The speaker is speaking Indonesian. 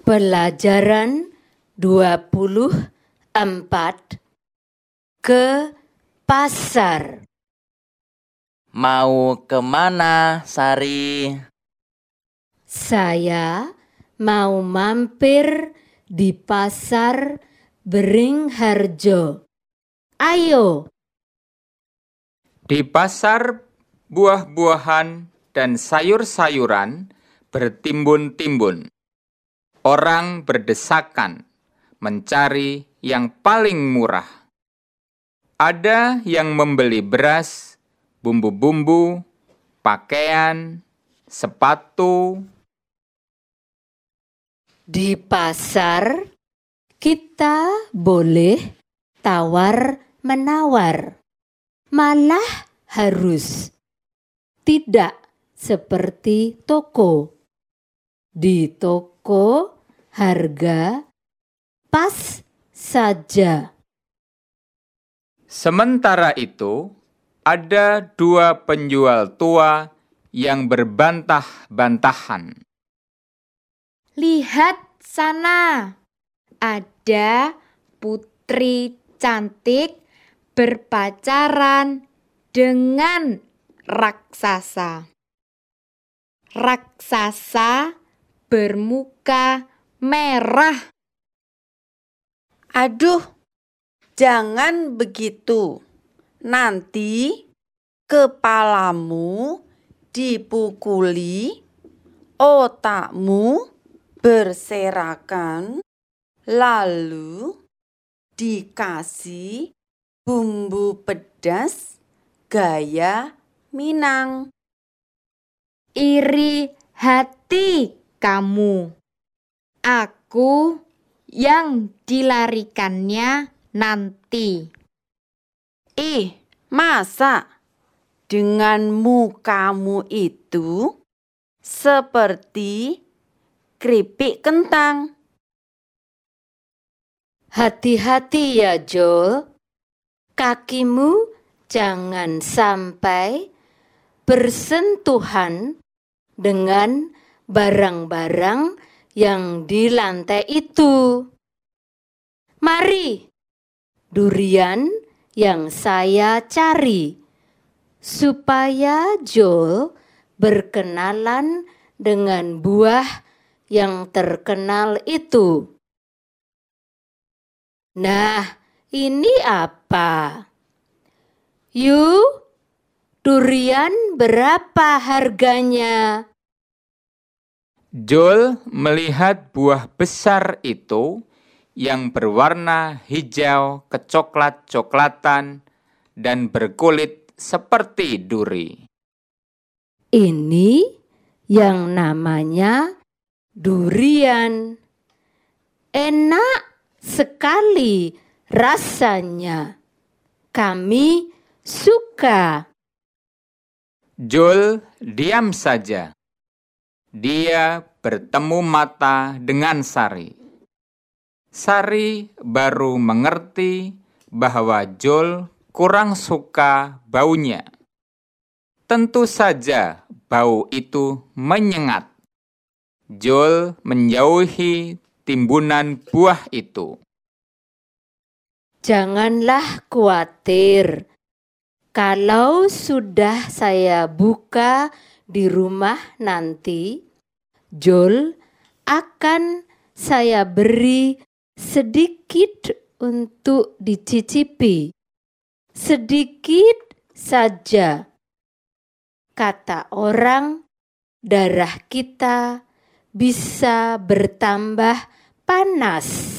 Pelajaran 24 ke pasar. Mau kemana, Sari? Saya mau mampir di pasar Beringharjo. Ayo. Di pasar buah-buahan dan sayur-sayuran bertimbun-timbun. Orang berdesakan mencari yang paling murah. Ada yang membeli beras, bumbu-bumbu, pakaian, sepatu. Di pasar kita boleh tawar-menawar. Malah harus. Tidak seperti toko. Di toko harga pas saja. Sementara itu, ada dua penjual tua yang berbantah-bantahan. Lihat sana, ada putri cantik berpacaran dengan raksasa. Raksasa bermuka merah. Aduh, jangan begitu. Nanti kepalamu dipukuli, otakmu berserakan, lalu dikasih bumbu pedas gaya Minang. Iri hati kamu. Aku yang dilarikannya nanti. Masa dengan mukamu itu seperti keripik kentang? Hati-hati ya, Joel. Kakimu jangan sampai bersentuhan dengan barang-barang yang di lantai itu. Mari, durian yang saya cari, supaya Joel berkenalan dengan buah yang terkenal itu. Nah, ini apa? Yuk, durian berapa harganya? Joel melihat buah besar itu yang berwarna hijau kecoklat-coklatan dan berkulit seperti duri. Ini yang namanya durian. Enak sekali rasanya. Kami suka. Joel diam saja. Dia bertemu mata dengan Sari. Sari baru mengerti bahwa Joel kurang suka baunya. Tentu saja bau itu menyengat. Joel menjauhi timbunan buah itu. Janganlah khawatir. Kalau sudah saya buka di rumah nanti, Joel akan saya beri sedikit untuk dicicipi. Sedikit saja. Kata orang, darah kita bisa bertambah panas.